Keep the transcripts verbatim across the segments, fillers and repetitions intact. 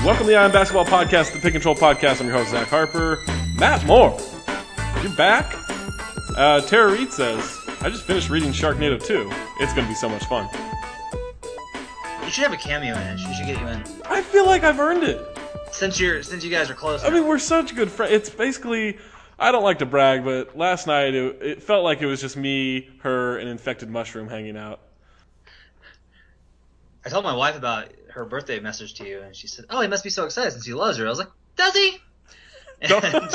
Welcome to the Ion Basketball Podcast, the Pick and Troll Podcast. I'm your host, Zach Harper. Matt Moore, you're back. Uh, Tara Reid says, I just finished reading Sharknado two. It's going to be so much fun. You should have a cameo in it. She should get you in. I feel like I've earned it. Since you're, since you guys are close. I mean, we're such good friends. It's basically, I don't like to brag, but last night it, it felt like it was just me, her, and Infected Mushroom hanging out. I told my wife about her birthday message to you, and she said, "Oh, he must be so excited since he loves her." I was like, "Does he?" And,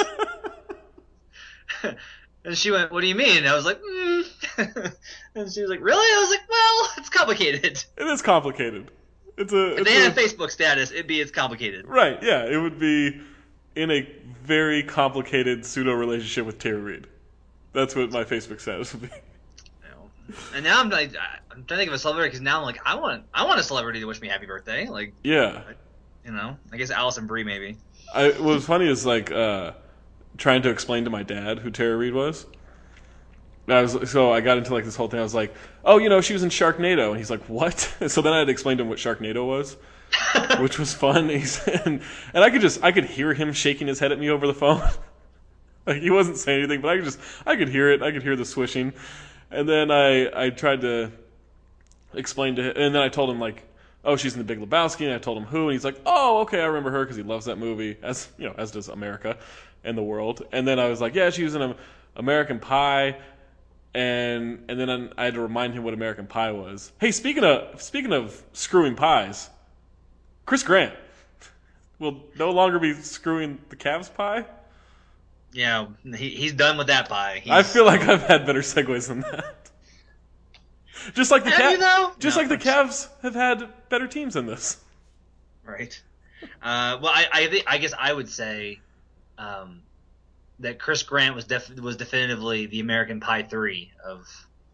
and she went, "What do you mean?" And I was like, mm. And she was like, "Really?" I was like, "Well, it's complicated." It is complicated. It's a. If it's they had a, a Facebook status, it'd be it's complicated. Right? Yeah, it would be in a very complicated pseudo relationship with Tara Reid. That's what my Facebook status would be. And now I'm like, I'm trying to think of a celebrity because now I'm like, I want, I want a celebrity to wish me happy birthday. Like, yeah, you know, I guess Allison Brie maybe. I, what was funny is like uh, trying to explain to my dad who Tara Reid was. I was so I got into like this whole thing. I was like, oh, you know, she was in Sharknado, and he's like, what? So then I had to explain to him what Sharknado was, which was fun. He's, and and I could just I could hear him shaking his head at me over the phone. Like he wasn't saying anything, but I could just I could hear it. I could hear the swishing. And then I, I tried to explain to him, and then I told him, like, oh, she's in The Big Lebowski, and I told him who, and he's like, oh, okay, I remember her, because he loves that movie, as you know, as does America and the world. And then I was like, yeah, she was in American Pie, and and then I had to remind him what American Pie was. Hey, speaking of speaking of screwing pies, Chris Grant will no longer be screwing the Cavs pie. Yeah, he, he's done with that pie. He's, I feel like I've had better segues than that. Just like the have you, though? just No, like the Cavs have had better teams than this. Right. Uh, well, I I, think, I guess I would say um, that Chris Grant was def- was definitively the American Pie three of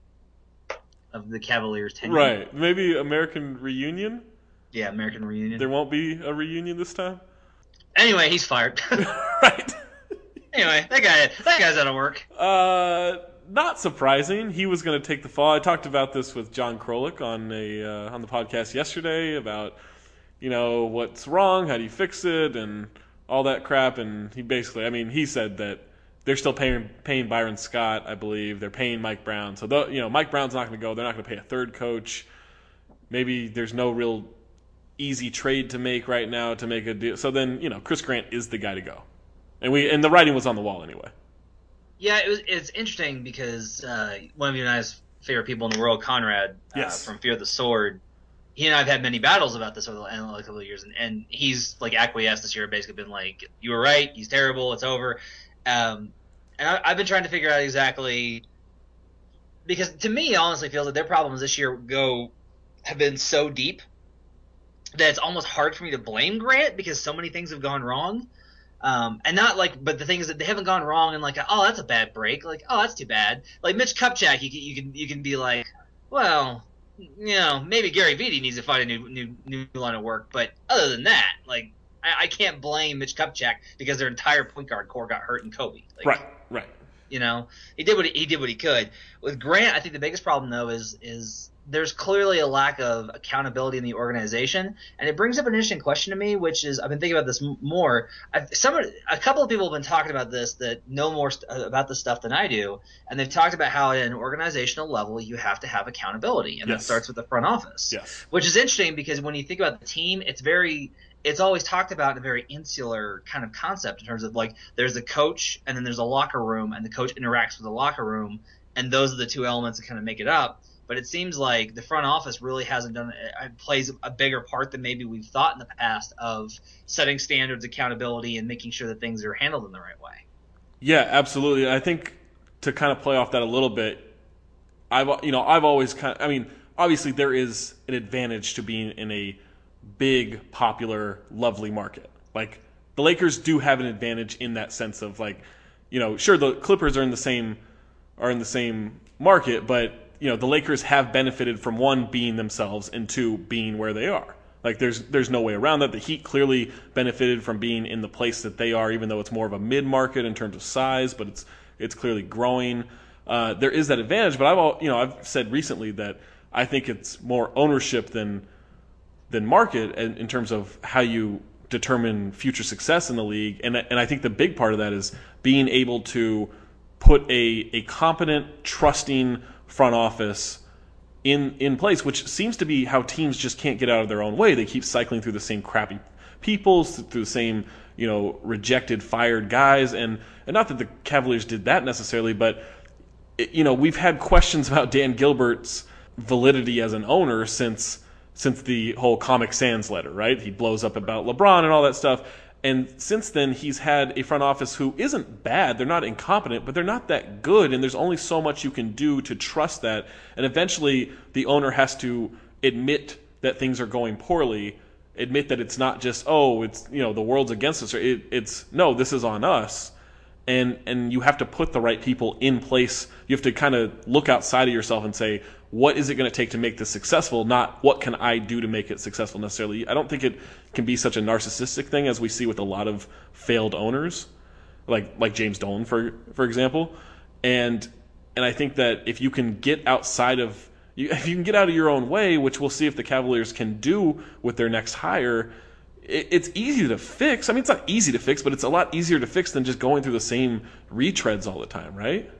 of the Cavaliers tenure. Right. Maybe American Reunion. Yeah, American Reunion. There won't be a reunion this time. Anyway, he's fired. Right. Anyway, that guy that guy's out of work. Uh, not surprising. He was going to take the fall. I talked about this with John Krolik on a uh, on the podcast yesterday about, you know, what's wrong, how do you fix it, and all that crap. And he basically, I mean, he said that they're still paying paying Byron Scott, I believe. They're paying Mike Brown. So, the, you know, Mike Brown's not going to go. They're not going to pay a third coach. Maybe there's no real easy trade to make right now to make a deal. So then, you know, Chris Grant is the guy to go. And we and the writing was on the wall anyway. Yeah, it was. It's interesting because uh, one of you and I's favorite people in the world, Conrad, yes. uh, from Fear the Sword, he and I have had many battles about this over the last couple of years, and, and he's like acquiesced this year, basically been like, "You were right. He's terrible. It's over." Um, and I, I've been trying to figure out exactly because to me, it honestly feels like their problems this year go have been so deep that it's almost hard for me to blame Grant because so many things have gone wrong. Um, and not like, but the thing is that they haven't gone wrong and like, oh, that's a bad break. Like, oh, that's too bad. Like Mitch Kupchak, you can, you can, you can be like, well, you know, maybe Gary Vitti needs to find a new, new, new line of work. But other than that, like, I, I can't blame Mitch Kupchak because their entire point guard core got hurt in Kobe. Like, right, right. You know, he did what he, he did what he could. With Grant, I think the biggest problem though is, is there's clearly a lack of accountability in the organization, and it brings up an interesting question to me, which is I've been thinking about this more. I've, some a couple of people have been talking about this that know more st- about this stuff than I do, and they've talked about how at an organizational level you have to have accountability, and yes. that starts with the front office. Yes. Which is interesting because when you think about the team, it's very it's always talked about in a very insular kind of concept in terms of like there's a coach and then there's a locker room, and the coach interacts with the locker room, and those are the two elements that kind of make it up. But it seems like the front office really hasn't done it plays a bigger part than maybe we've thought in the past of setting standards, accountability, and making sure that things are handled in the right way. Yeah, absolutely. I think to kind of play off that a little bit, I've you know I've always kind of I mean obviously there is an advantage to being in a big, popular, lovely market. Like the Lakers do have an advantage in that sense of like, you know, sure the Clippers are in the same are in the same market, but you know, the Lakers have benefited from one being themselves and two being where they are. Like there's there's no way around that. The Heat clearly benefited from being in the place that they are, even though it's more of a mid-market in terms of size, but it's it's clearly growing. Uh, there is that advantage, but I've all, you know I've said recently that I think it's more ownership than than market in, in terms of how you determine future success in the league. And and I think the big part of that is being able to put a a competent, trusting front office in in place, which seems to be how teams just can't get out of their own way. They keep cycling through the same crappy people, through the same, you know, rejected, fired guys, and and not that the Cavaliers did that necessarily, but it, you know, we've had questions about Dan Gilbert's validity as an owner since since the whole Comic Sans letter, right? He blows up about LeBron and all that stuff. And since then, he's had a front office who isn't bad. They're not incompetent, but they're not that good. And there's only so much you can do to trust that. And eventually, the owner has to admit that things are going poorly, admit that it's not just, oh, it's, you know, the world's against us. It, it's, no, this is on us. And and you have to put the right people in place. You have to kind of look outside of yourself and say, what is it going to take to make this successful? Not what can I do to make it successful necessarily. I don't think it can be such a narcissistic thing as we see with a lot of failed owners, like like James Dolan, for for example. And and I think that if you can get outside of you, if you can get out of your own way, which we'll see if the Cavaliers can do with their next hire, it, it's easy to fix. I mean, it's not easy to fix, but it's a lot easier to fix than just going through the same retreads all the time, right?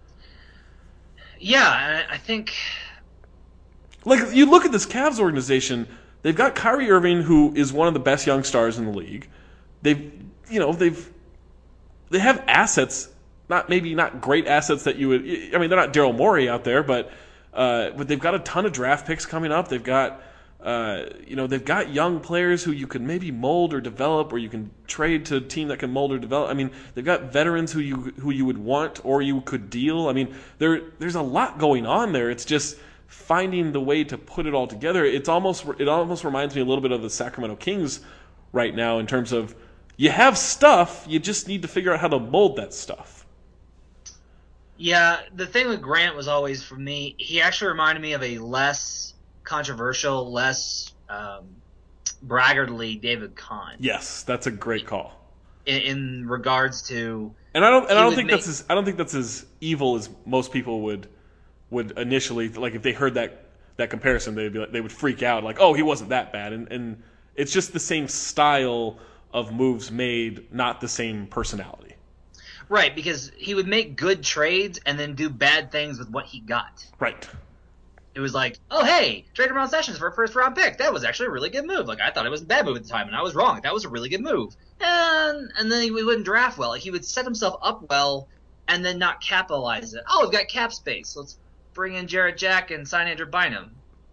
Yeah, I think. Like, you look at this Cavs organization, they've got Kyrie Irving, who is one of the best young stars in the league. They've, you know, they've, they have assets, not maybe not great assets that you would, I mean, they're not Daryl Morey out there, but, uh, but they've got a ton of draft picks coming up. They've got, uh, you know, they've got young players who you could maybe mold or develop, or you can trade to a team that can mold or develop. I mean, they've got veterans who you, who you would want or you could deal. I mean, there, there's a lot going on there. It's just finding the way to put it all together. It's almost it almost reminds me a little bit of the Sacramento Kings right now in terms of you have stuff, you just need to figure out how to mold that stuff. Yeah, the thing with Grant was always, for me, he actually reminded me of a less controversial, less um, braggartly David Kahn. Yes, that's a great call. In, in regards to, and I don't and I don't think make, that's as I don't think that's as evil as most people would. would initially, like, if they heard that that comparison, they'd be like, they would freak out, like, oh, he wasn't that bad. And, and it's just the same style of moves made, not the same personality. Right, because he would make good trades and then do bad things with what he got. Right. It was like, oh, hey, trade Ramon Sessions for a first-round pick. That was actually a really good move. Like, I thought it was a bad move at the time, and I was wrong. That was a really good move. And and then he wouldn't draft well. Like, he would set himself up well and then not capitalize it. Oh, we've got cap space. Let's bring in Jarrett Jack and sign Andrew Bynum.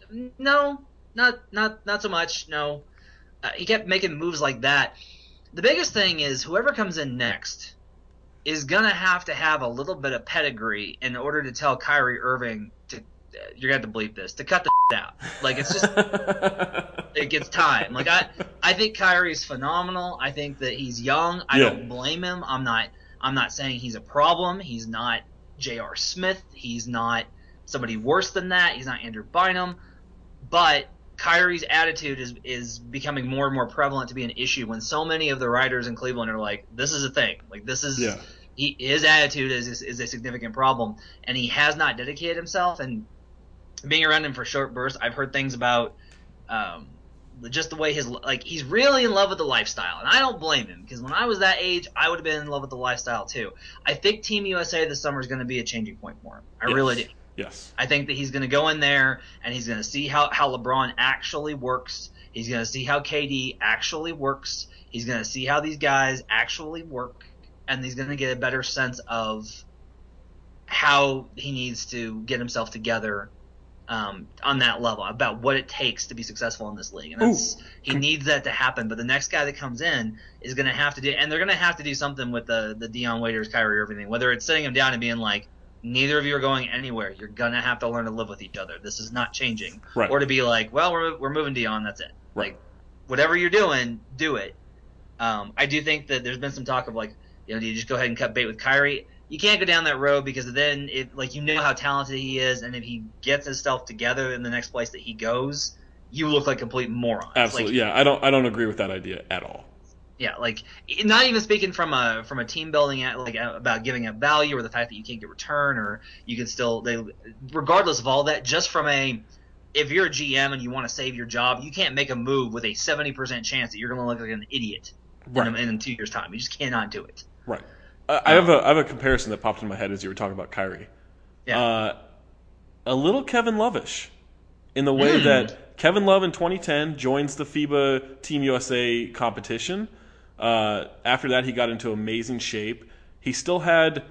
No, not not not so much. No, uh, he kept making moves like that. The biggest thing is whoever comes in next is gonna have to have a little bit of pedigree in order to tell Kyrie Irving to. Uh, you're gonna have to bleep this to cut the out. Like, it's just it gets time. Like, I I think Kyrie's phenomenal. I think that he's young. I yeah. don't blame him. I'm not I'm not saying he's a problem. He's not J R. Smith. He's not somebody worse than that. He's not Andrew Bynum. But Kyrie's attitude is is becoming more and more prevalent to be an issue when so many of the writers in Cleveland are like, this is a thing. Like, this is yeah. he, his attitude is, is is a significant problem, and he has not dedicated himself. And being around him for short bursts, I've heard things about um, just the way his like he's really in love with the lifestyle, and I don't blame him, because when I was that age, I would have been in love with the lifestyle too. I think Team U S A this summer is going to be a changing point for him. I yes. really do. Yes. I think that he's going to go in there and he's going to see how, how LeBron actually works. He's going to see how K D actually works. He's going to see how these guys actually work, and he's going to get a better sense of how he needs to get himself together um, on that level, about what it takes to be successful in this league. And that's, he needs that to happen. But the next guy that comes in is going to have to do – and they're going to have to do something with the, the Dion Waiters, Kyrie Irving thing, whether it's sitting him down and being like, neither of you are going anywhere. You're going to have to learn to live with each other. This is not changing. Right. Or to be like, well, we're we're moving Dion. That's it. Right. Like, whatever you're doing, do it. Um, I do think that there's been some talk of, like, you know, do you just go ahead and cut bait with Kyrie? You can't go down that road, because then, it, like, you know how talented he is, and if he gets himself together in the next place that he goes, you look like complete morons. Absolutely. Like, yeah, I don't I don't agree with that idea at all. Yeah, like, not even speaking from a from a team building, like, about giving up value, or the fact that you can't get return, or you can still, they, regardless of all that, just from a if you're a G M and you want to save your job, you can't make a move with a seventy percent chance that you're going to look like an idiot Right. in, in two years' time. You just cannot do it. Right. Uh, I have a I have a comparison that popped in my head as you were talking about Kyrie. Yeah. Uh, a little Kevin Lovish, in the way Mm. that Kevin Love in twenty ten joins the FIBA Team U S A competition. Uh, after that, he got into amazing shape. He still had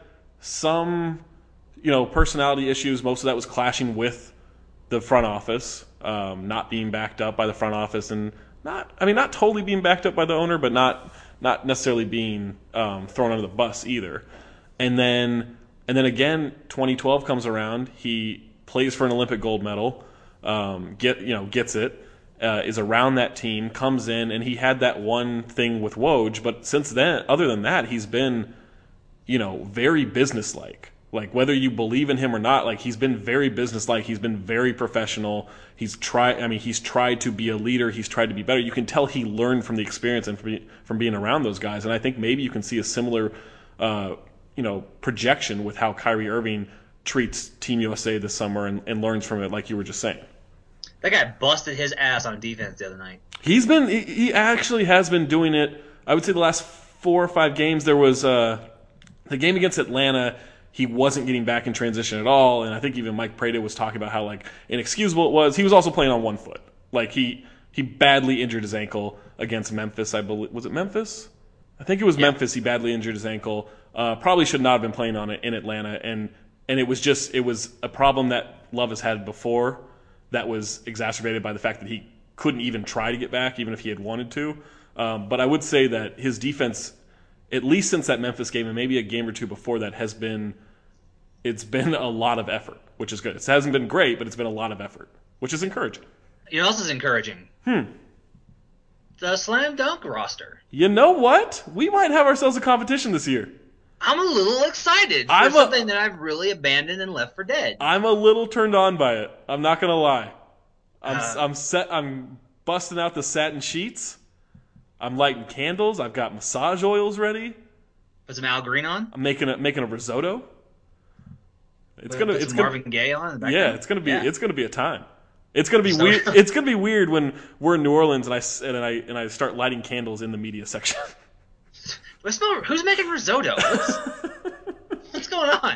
some, you know, personality issues. Most of that was clashing with the front office, um, not being backed up by the front office, and not, I mean, not totally being backed up by the owner, but not not necessarily being um, thrown under the bus either. And then, and then again, twenty twelve comes around. He plays for an Olympic gold medal, um, get you know gets it, uh, is around that team, comes in, and he had that one thing with Woj. But since then, other than that, he's been, you know, very businesslike. Like, whether you believe in him or not, like, he's been very businesslike. He's been very professional. He's tried. I mean, he's tried to be a leader. He's tried to be better. You can tell he learned from the experience and from, from being around those guys. And I think maybe you can see a similar, uh, you know, projection with how Kyrie Irving treats Team U S A this summer and, and learns from it, like you were just saying. That guy busted his ass on defense the other night. He's been. He, he actually has been doing it. I would say the last four or five games. There was uh, the game against Atlanta. He wasn't getting back in transition at all, and I think even Mike Prada was talking about how, like, inexcusable it was. He was also playing on one foot. Like, he he badly injured his ankle against Memphis, I believe. Was it Memphis? I think it was Yeah. Memphis. He badly injured his ankle. Uh, probably should not have been playing on it in Atlanta, and and it was just it was a problem that Love has had before that was exacerbated by the fact that he couldn't even try to get back, even if he had wanted to. Um, but I would say that his defense, at least since that Memphis game and maybe a game or two before that, has been it's been a lot of effort, which is good. It hasn't been great, but it's been a lot of effort, which is encouraging. You know what else is encouraging? Hmm. The slam dunk roster. You know what? We might have ourselves a competition this year. I'm a little excited for I'm a- something that I've really abandoned and left for dead. I'm a little turned on by it. I'm not gonna lie. I'm Uh, I'm set. I'm busting out the satin sheets. I'm lighting candles. I've got massage oils ready. Put some Al Green on. I'm making a making a risotto. It's Put- gonna put it's some gonna Marvin Gaye on. In the yeah background. it's gonna be Yeah. it's gonna be a time. It's gonna be So- weird. It's gonna be weird when we're in New Orleans and I s- and I and I start lighting candles in the media section. I smell, who's making risotto? What's, what's going on?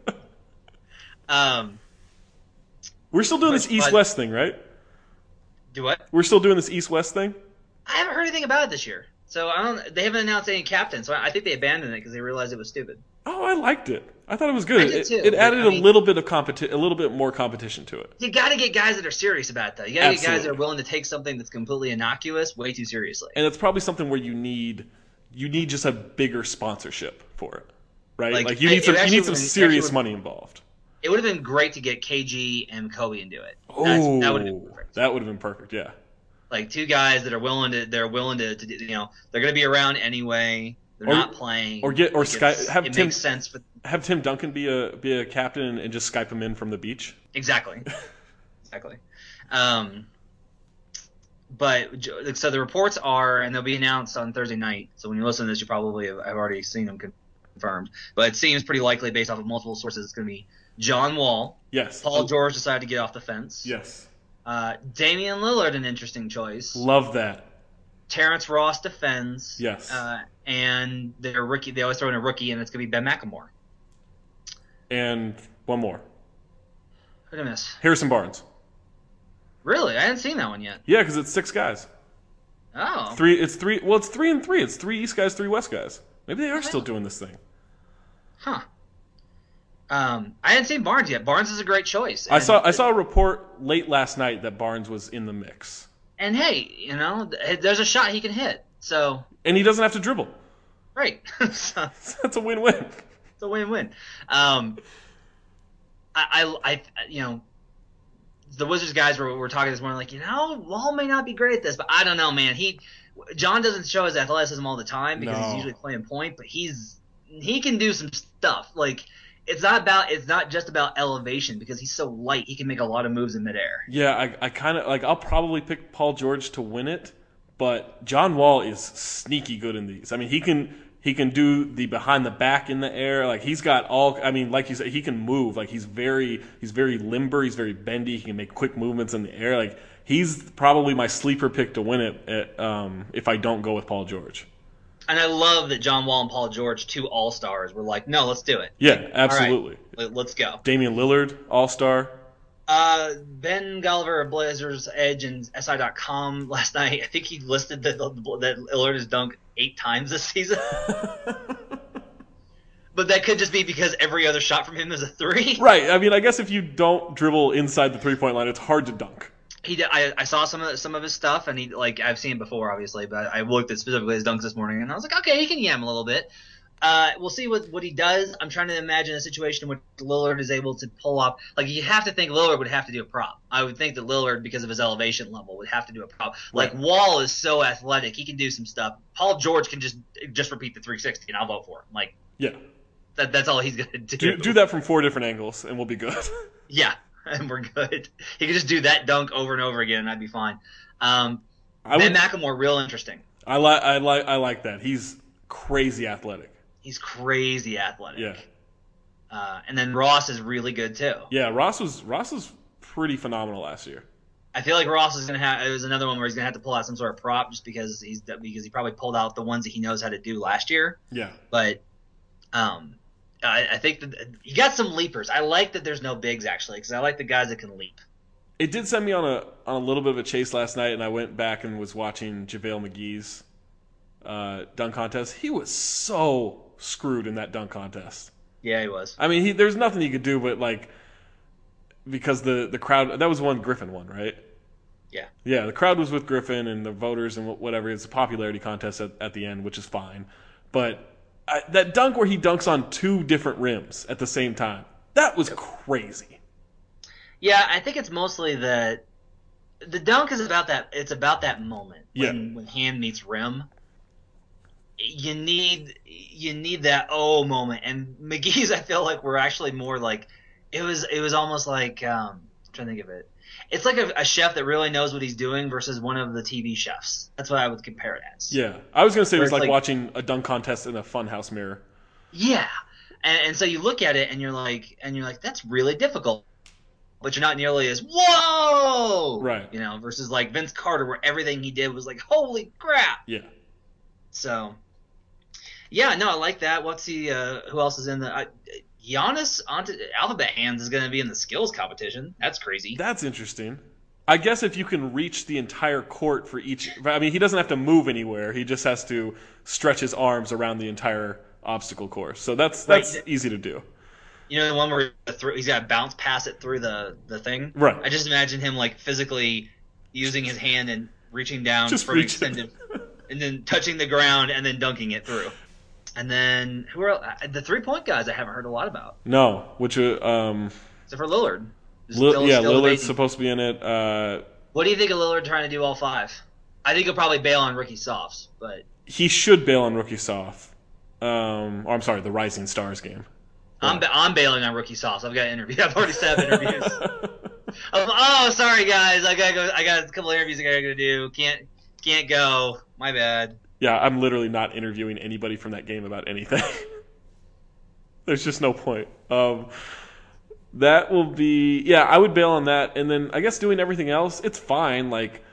Um, We're still doing this But- East West thing, right? do what? We're still doing this East West thing. I haven't heard anything about it this year. So I don't. They haven't announced any captain. So I I think they abandoned it because they realized it was stupid. Oh, I liked it. I thought it was good. I did it, too, it but, added I a mean- little bit of competi- a little bit more competition to it. You got to get guys that are serious about it, though. You got to get guys that Absolutely. are willing to take something that's completely innocuous way too seriously. And it's probably something where you need you need just a bigger sponsorship for it, right? Like, Like, you it- need it some you actually need some would- it serious actually would- money involved. It would have been great to get K G and Kobe and do it. Oh, That's, that would have been perfect. that would have been perfect. Yeah. Like two guys that are willing to, they're willing to, to you know, they're going to be around anyway. They're Or- not playing. or get- or Like, Sky- it's- have it Tim- makes sense for Have Tim Duncan be a be a captain and just Skype him in from the beach. exactly, exactly. Um, but j- so the reports are, and they'll be announced on Thursday night. So when you listen to this, you probably have, have already seen them confirmed. But it seems pretty likely, based off of multiple sources, it's going to be John Wall. Yes. Paul George decided to get off the fence. Yes. Uh, Damian Lillard, an interesting choice. Love that. Terrence Ross defends. Yes. Uh, and their rookie, they always throw in a rookie, and it's going to be Ben McLemore. And one more. Who did I miss? Harrison Barnes. Really? I hadn't seen that one yet. Yeah, because it's six guys. Oh. Three. It's three. Well, it's three and three. It's three East guys, three West guys. Maybe they are still doing this thing. Huh. Um, I hadn't seen Barnes yet. Barnes is a great choice. I And- saw I saw a report late last night that Barnes was in the mix, And hey, you know, th- there's a shot he can hit. So, and he doesn't have to dribble. great. So, That's a win-win. it's a win-win. Um, I, I, I, you know, the Wizards guys were, were talking this morning, like, you know, Wall may not be great at this, but I don't know, man. He, John doesn't show his athleticism all the time because No. he's usually playing point, but he's he can do some stuff. Like, it's not about it's not just about elevation because he's so light. He can make a lot of moves in midair. Yeah, I, I kind of like. I'll probably pick Paul George to win it, but John Wall is sneaky good in these. I mean, he can He can do the behind the back in the air. Like he's got all. I mean, like you said, he can move. Like he's very, he's very limber. He's very bendy. He can make quick movements in the air. Like he's probably my sleeper pick to win it. At, um, if I don't go with Paul George. And I love that John Wall and Paul George, two All Stars, were like, no, let's do it. Yeah, absolutely. All right, let's go. Damian Lillard, All Star. Uh, Ben Golliver of Blazers Edge and S I dot com last night. I think he listed that that Lillard has dunked eight times this season. But that could just be because every other shot from him is a three. Right. I mean, I guess if you don't dribble inside the three point line, it's hard to dunk. He did, I, I saw some of some of his stuff, and he like I've seen it before, obviously, but I looked at specifically his dunks this morning, and I was like, okay, he can yam a little bit. Uh, we'll see what, what he does. I'm trying to imagine a situation in which Lillard is able to pull off. Like, you have to think Lillard would have to do a prop. I would think that Lillard, because of his elevation level, would have to do a prop. Like, right. Wall is so athletic. He can do some stuff. Paul George can just just repeat the three sixty, and I'll vote for him. Like, yeah, that, that's all he's going to do. do. Do that from four different angles, and we'll be good. Yeah, and we're good. He could just do that dunk over and over again, and I'd be fine. Um, I Ben would, McLemore, real interesting. I like. I like. I like that. He's crazy athletic. He's crazy athletic. Yeah. Uh, and then Ross is really good too. Yeah, Ross was Ross was pretty phenomenal last year. I feel like Ross is gonna have. It was another one where he's gonna have to pull out some sort of prop just because he's because he probably pulled out the ones that he knows how to do last year. Yeah. But, um, I, I think that you got some leapers. I like that there's no bigs actually because I like the guys that can leap. It did send me on a on a little bit of a chase last night, and I went back and was watching JaVale McGee's uh, dunk contest. He was so screwed in that dunk contest. Yeah, he was. I mean, he, there's nothing he could do, but like, because the, the crowd, that was one Griffin won, right? Yeah. Yeah, the crowd was with Griffin and the voters and whatever. It's a popularity contest at, at the end, which is fine. But I, that dunk where he dunks on two different rims at the same time, that was crazy. Yeah, I think it's mostly that the dunk is about that. It's about that moment when, Yeah. when hand meets rim. You need you need that oh moment, and McGee's I feel like we're actually more like it was it was almost like um, I'm trying to think of it. It's like a, a chef that really knows what he's doing versus one of the T V chefs. That's what I would compare it as. Yeah, I was gonna say it Where was it's like, like- watching a dunk contest in a funhouse mirror. Yeah, and, and so you look at it and you're like and you're like that's really difficult, but you're not nearly as whoa, Right. You know, versus like Vince Carter where everything he did was like holy crap. Yeah. So, yeah, no, I like that. What's he? Uh, who else is in the? I, Giannis onto Alphabet Hands is going to be in the skills competition. That's crazy. That's interesting. I guess if you can reach the entire court for each, I mean, he doesn't have to move anywhere. He just has to stretch his arms around the entire obstacle course. So that's that's Right. easy to do. You know the one where he's got to bounce pass it through the the thing. Right. I just imagine him like physically using his hand and reaching down Just for an reach it. extended, and then touching the ground and then dunking it through. And then who are the three point guys? I haven't heard a lot about. No, which uh, um, Except for Lillard. Lil- Still- yeah, still Lillard's debating. supposed to be in it. Uh, What do you think of Lillard trying to do all five? I think he'll probably bail on Ricky Softs, but he should bail on Rookie Soft. Um, or I'm sorry, the Rising Stars game. I'm ba- I'm bailing on Ricky Softs. I've got interviews. I've already set up interviews. I'm, oh, sorry guys, I gotta go. I got a couple of interviews I gotta go do. Can't can't go. My bad. Yeah, I'm literally not interviewing anybody from that game about anything. There's just no point. Um, that will be, yeah, I would bail on that. And then I guess doing everything else, it's fine. Like,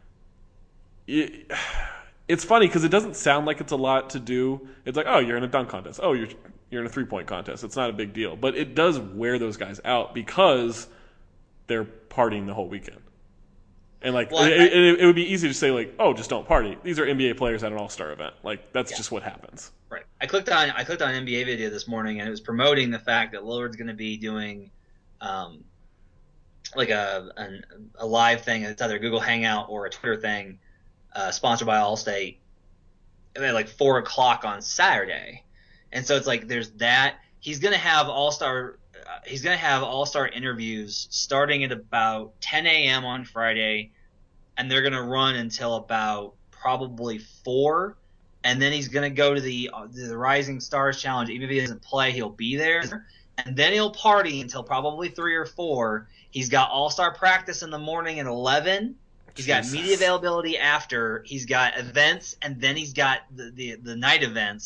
it, it's funny because it doesn't sound like it's a lot to do. It's like, oh, you're in a dunk contest. Oh, you're you're in a three point contest. It's not a big deal, but it does wear those guys out because they're partying the whole weekend. And like, Well, I- it, it, it would be easy to say like, oh, just don't party. These are N B A players at an All Star event. Like, that's Yeah. just what happens. Right. I clicked on I clicked on an N B A video this morning, and it was promoting the fact that Lillard's going to be doing, um, like a an, a live thing. It's either a Google Hangout or a Twitter thing, uh, sponsored by Allstate, at like four o'clock on Saturday. And so it's like there's that. He's going to have All Star. Uh, he's going to have All Star interviews starting at about ten a.m. on Friday, and they're going to run until about probably four. And then he's going to go to the uh, the Rising Stars Challenge. Even if he doesn't play, he'll be there. And then he'll party until probably three or four. He's got All-Star practice in the morning at eleven. He's got Jesus. media availability after. He's got events, and then he's got the, the, the night events.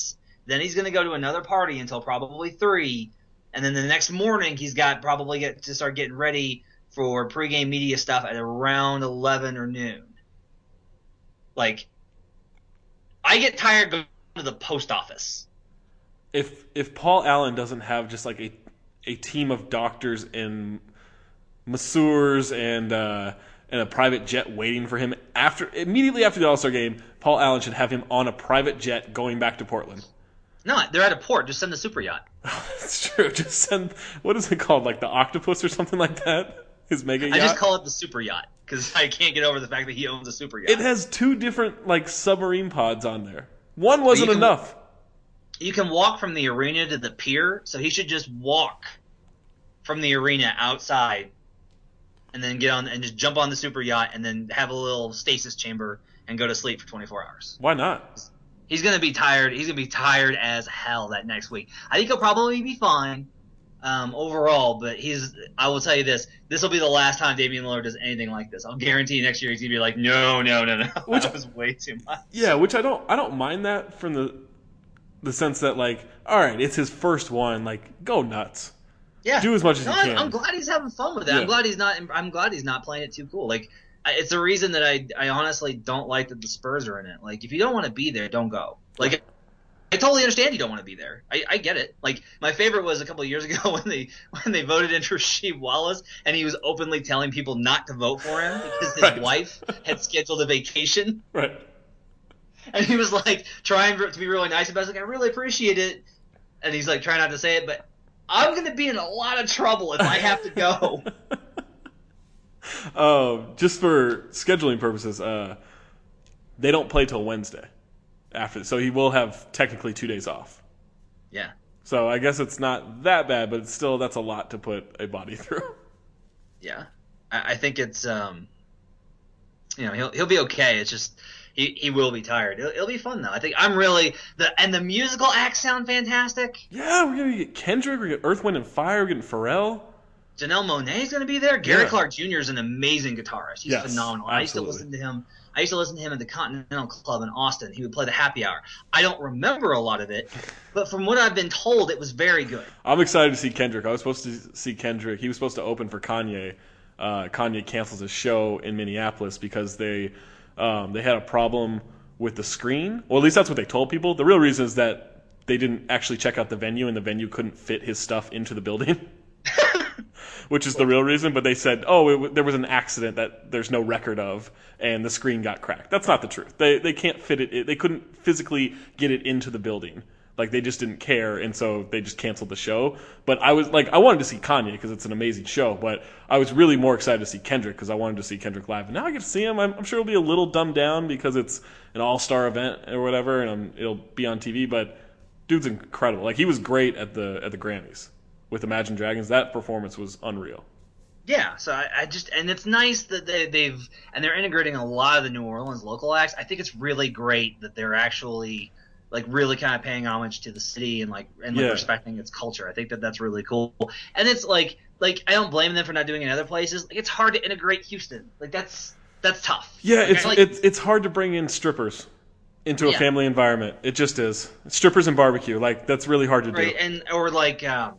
Then he's going to go to another party until probably three. And then the next morning, he's got probably get to start getting ready for pregame media stuff at around eleven or noon. Like, I get tired going to the post office. If if Paul Allen doesn't have just like a a team of doctors and masseurs and uh, and a private jet waiting for him after immediately after the All-Star game, Paul Allen should have him on a private jet going back to Portland. No, they're at a port. Just send the super yacht. That's true. Just send, what is it called, like the Octopus or something like that? His mega yacht? I just call it the super yacht because I can't get over the fact that he owns a super yacht. It has two different like submarine pods on there. One wasn't you can, enough. You can walk from the arena to the pier, so he should just walk from the arena outside and then get on and just jump on the super yacht and then have a little stasis chamber and go to sleep for twenty-four hours. Why not? He's going to be tired. He's going to be tired as hell that next week. I think he'll probably be fine um, overall, but he's. I will tell you this. This will be the last time Damian Lillard does anything like this. I'll guarantee next year he's going to be like, no, no, no, no. Which that was way too much. Yeah, which I don't I don't mind that from the the sense that, like, all right, it's his first one. Like, go nuts. Yeah. Do as much as no, you can. I'm glad he's having fun with it. Yeah. I'm glad he's not I'm glad he's not playing it too cool. Like, it's a reason that I I honestly don't like that the Spurs are in it. Like, if you don't want to be there, don't go. Like, I totally understand you don't want to be there. I, I get it. Like, my favorite was a couple of years ago when they when they voted in Rasheed Wallace and he was openly telling people not to vote for him because his Right. wife had scheduled a vacation. Right. And he was like trying to be really nice about it. Like, I really appreciate it. And he's like trying not to say it, but I'm going to be in a lot of trouble if I have to go. Uh, just for scheduling purposes, uh, they don't play till Wednesday after, so he will have technically two days off. Yeah. So I guess it's not that bad, but it's still that's a lot to put a body through. Yeah. I, I think it's um, you know, he'll he'll be okay. It's just he, he will be tired. It'll, it'll be fun though. I think I'm really the and the musical acts sound fantastic. Yeah, we're gonna get Kendrick, we're gonna get Earth, Wind, and Fire, we're getting Pharrell. Janelle Monáe's going to be there. Gary Yeah. Clark Junior is an amazing guitarist. He's Yes, phenomenal. I used to absolutely. listen to him. I used to listen to him at the Continental Club in Austin. He would play the happy hour. I don't remember a lot of it, but from what I've been told, it was very good. I'm excited to see Kendrick. I was supposed to see Kendrick. He was supposed to open for Kanye. Uh, Kanye cancels his show in Minneapolis because they um, they had a problem with the screen. Well, at least that's what they told people. The real reason is that they didn't actually check out the venue, and the venue couldn't fit his stuff into the building. Which is the real reason, but they said, oh, it, there was an accident that there's no record of, and the screen got cracked. That's not the truth. They they can't fit it. They couldn't physically get it into the building. Like, they just didn't care, and so they just canceled the show. But I was like, I wanted to see Kanye because it's an amazing show, but I was really more excited to see Kendrick because I wanted to see Kendrick live. And now I get to see him. I'm, I'm sure it'll be a little dumbed down because it's an all-star event or whatever, and I'm, it'll be on T V. But dude's incredible. Like, he was great at the at the Grammys with Imagine Dragons. That performance was unreal. Yeah, so I, I just and it's nice that they, they've and they're integrating a lot of the New Orleans local acts. I think it's really great that they're actually like really kind of paying homage to the city and like and like Yeah. respecting its culture. I think that that's really cool. And it's like like I don't blame them for not doing it in other places. Like, it's hard to integrate Houston. Like, that's that's tough. Yeah, Like, it's I like- it's it's hard to bring in strippers into a Yeah. family environment. It just is. Strippers and barbecue, like, that's really hard to right do. and or like um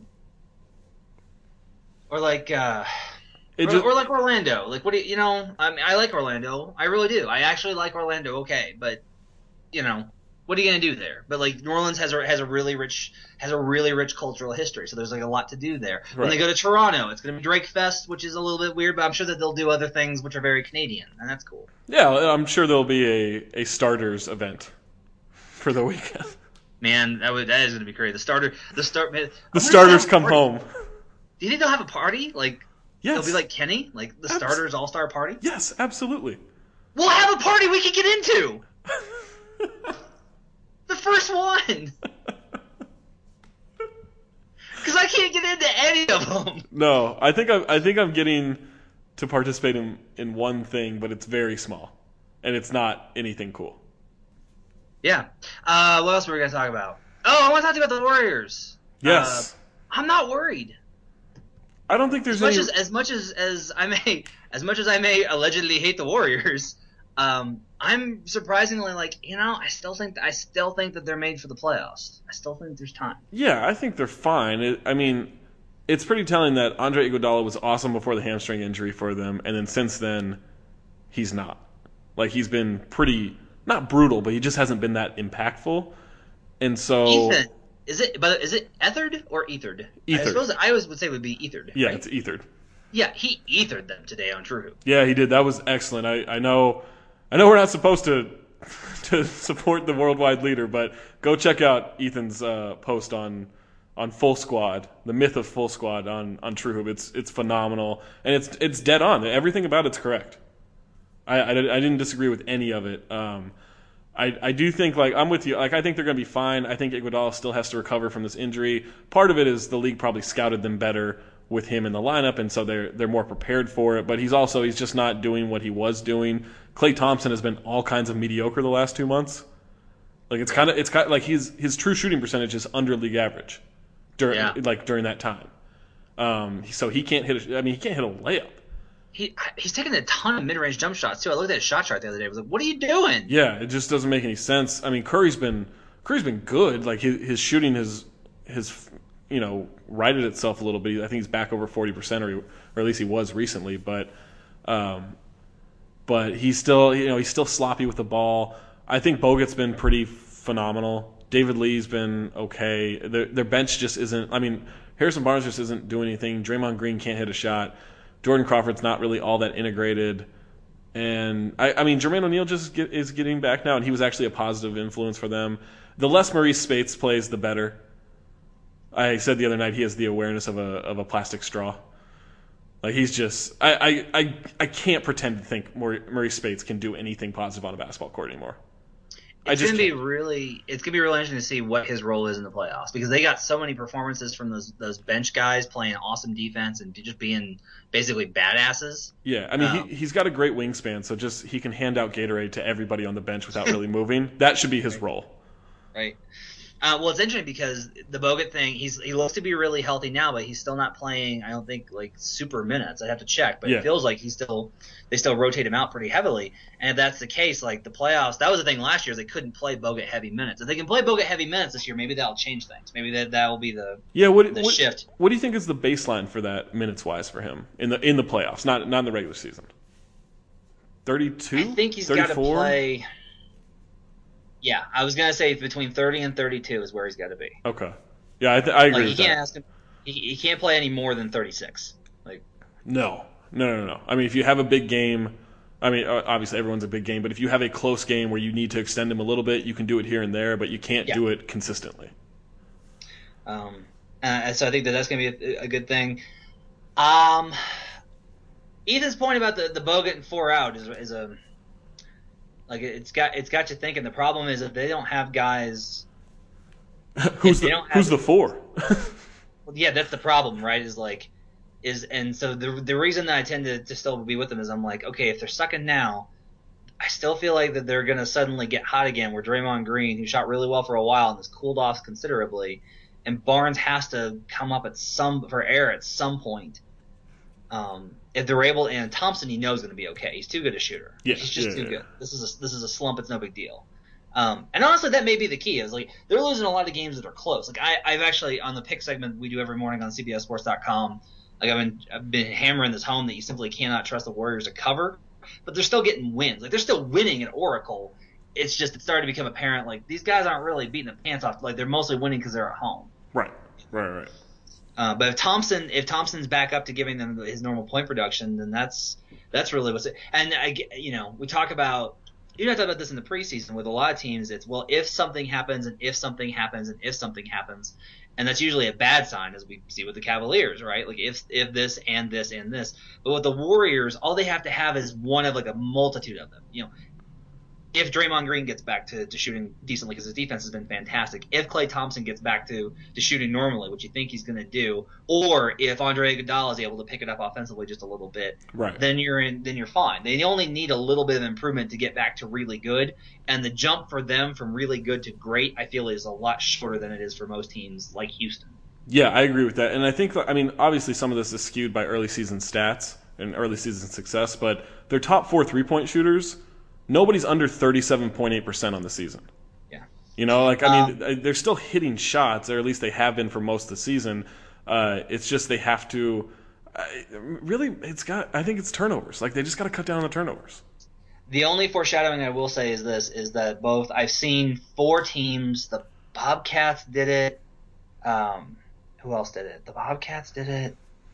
or like uh It or, just, or like Orlando. Like, what do you, you know? I mean, I like Orlando. I really do. I actually like Orlando. Okay, but you know, what are you gonna do there? But like, New Orleans has a has a really rich has a really rich cultural history. So there's like a lot to do there. When Right. they go to Toronto, it's gonna be Drake Fest, which is a little bit weird, but I'm sure that they'll do other things which are very Canadian, and that's cool. yeah, I'm sure there'll be a, a starters event for the weekend. Man, that would that is gonna be great. The starter, the start, man, The starters come home. Do you think they'll have a party? Like, Yes. they'll be like Kenny, like the Abs- starters all star party. Yes, absolutely. We'll have a party we can get into. The first one. Because I can't get into any of them. No, I think I'm, I think I'm getting to participate in, in one thing, but it's very small, and it's not anything cool. Yeah. Uh, what else were we going to talk about? Oh, I want to talk to you about the Warriors. Yes, Uh, I'm not worried. I don't think As there's much any. as, as much as, as I may as much as I may allegedly hate the Warriors, Um, I'm surprisingly like, you know, I still think I still think that they're made for the playoffs. I still think there's time. Yeah, I think they're fine. It, I mean, it's pretty telling that Andre Iguodala was awesome before the hamstring injury for them, and then since then, he's not. Like, he's been pretty, not brutal, but he just hasn't been that impactful. And so... Ethan, is it, but is it ethered or ethered? Ethered. I suppose I always would say it would be ethered. Yeah, right? it's ethered. Yeah, he ethered them today on True Hoop. Yeah, he did. That was excellent. I, I know I know we're not supposed to to support the worldwide leader, but go check out Ethan's uh, post on on Full Squad, the myth of Full Squad on, on True Hoop. It's it's phenomenal, and it's it's dead on. Everything about it's correct. I, I, I didn't disagree with any of it. Um, I I do think, like, I'm with you. Like, I think they're going to be fine. I think Iguodala still has to recover from this injury. Part of it is the league probably scouted them better with him in the lineup, and so they're they're more prepared for it. But he's also he's just not doing what he was doing. Klay Thompson has been all kinds of mediocre the last two months. Like, it's kind of it's kind of like his his true shooting percentage is under league average during Yeah. like during that time. Um, so he can't hit. A, I mean, he can't hit a layup. He he's taking a ton of mid-range jump shots too. I looked at his shot chart the other day. I was like, "What are you doing?" Yeah, it just doesn't make any sense. I mean, Curry's been Curry's been good. Like, his, his shooting has has you know righted itself a little bit. I think he's back over forty percent, or he, or at least he was recently. But um, but he's still you know he's still sloppy with the ball. I think Bogut's been pretty phenomenal. David Lee's been okay. Their, their bench just isn't. I mean, Harrison Barnes just isn't doing anything. Draymond Green can't hit a shot. Jordan Crawford's not really all that integrated. And, I, I mean, Jermaine O'Neal just get, is getting back now, and he was actually a positive influence for them. The less Maurice Spates plays, the better. I said the other night he has the awareness of a of a plastic straw. Like, he's just – I I I I can't pretend to think Maurice Spates can do anything positive on a basketball court anymore. It's gonna be really, it's gonna be really interesting to see what his role is in the playoffs, because they got so many performances from those those bench guys playing awesome defense and just being basically badasses. Yeah, I mean, um, he he's got a great wingspan, so just he can hand out Gatorade to everybody on the bench without really moving. That should be his role. Right. Uh, well, it's interesting because the Bogut thing, he's he looks to be really healthy now, but he's still not playing, I don't think, like super minutes. I'd have to check, but Yeah. it feels like he's still they still rotate him out pretty heavily. And if that's the case, like the playoffs, that was the thing last year is they couldn't play Bogut heavy minutes. If they can play Bogut heavy minutes this year, maybe that'll change things. Maybe that that will be the Yeah, what the what, shift. what do you think is the baseline for that minutes wise for him in the in the playoffs, not not in the regular season? thirty-two? I think he's got to thirty-four? play. Yeah, I was gonna say between thirty and thirty-two is where he's got to be. Okay. Yeah, I, th- I agree Like, you with can't that. ask him. He, he can't play any more than thirty-six. Like, No. No, no, no. I mean, if you have a big game, I mean, uh, obviously everyone's a big game, but if you have a close game where you need to extend him a little bit, you can do it here and there, but you can't Yeah. do it consistently. um, uh, so I think that that's gonna be a, a good thing. Um, Ethan's point about the the Bogut and four out is is a like it's got it's got you thinking. The problem is that they don't have guys. who's they the don't have- Who's the four? Well, yeah, that's the problem, right? Is like, is and so the the reason that I tend to, to still be with them is I'm like, okay, if they're sucking now, I still feel like that they're gonna suddenly get hot again. Where Draymond Green, who shot really well for a while and has cooled off considerably, and Barnes has to come up at some for air at some point. Um, if they're able, and Thompson, he knows going to be okay. He's too good a shooter. Yeah, he's just yeah, too yeah. good. This is a, this is a slump. It's no big deal. Um, and honestly, that may be the key. Is like they're losing a lot of games that are close. Like I, I've actually on the pick segment we do every morning on C B S Sports dot com. Like I've been, I've been hammering this home that you simply cannot trust the Warriors to cover, but they're still getting wins. Like they're still winning at Oracle. It's just it started to become apparent. Like these guys aren't really beating the pants off. Like they're mostly winning because they're at home. Right, right, right. Uh, but if Thompson, if Thompson's back up to giving them his normal point production, then that's that's really what's it. And I, get- you know, we talk about you know I talked about this in the preseason with a lot of teams. It's well, if something happens, and if something happens, and if something happens, and that's usually a bad sign, as we see with the Cavaliers, right? Like if if this and this and this. But with the Warriors, all they have to have is one of like a multitude of them. You know, if Draymond Green gets back to, to shooting decently because his defense has been fantastic, if Klay Thompson gets back to, to shooting normally, which you think he's going to do, or if Andre Iguodala is able to pick it up offensively just a little bit, Right. then you're in. Then you're fine. They only need a little bit of improvement to get back to really good, and the jump for them from really good to great, I feel, is a lot shorter than it is for most teams like Houston. Yeah, I agree with that. And I think, I mean, obviously some of this is skewed by early season stats and early season success, but their top four three-point shooters nobody's under thirty-seven point eight percent on the season. Yeah. You know, like, I mean, Um, they're still hitting shots, or at least they have been for most of the season. Uh, it's just they have to uh, really, it's got, I think it's turnovers. Like, they just got to cut down on the turnovers. The only foreshadowing I will say is this, is that both, I've seen four teams, the Bobcats did it, um, who else did it? The Bobcats did it,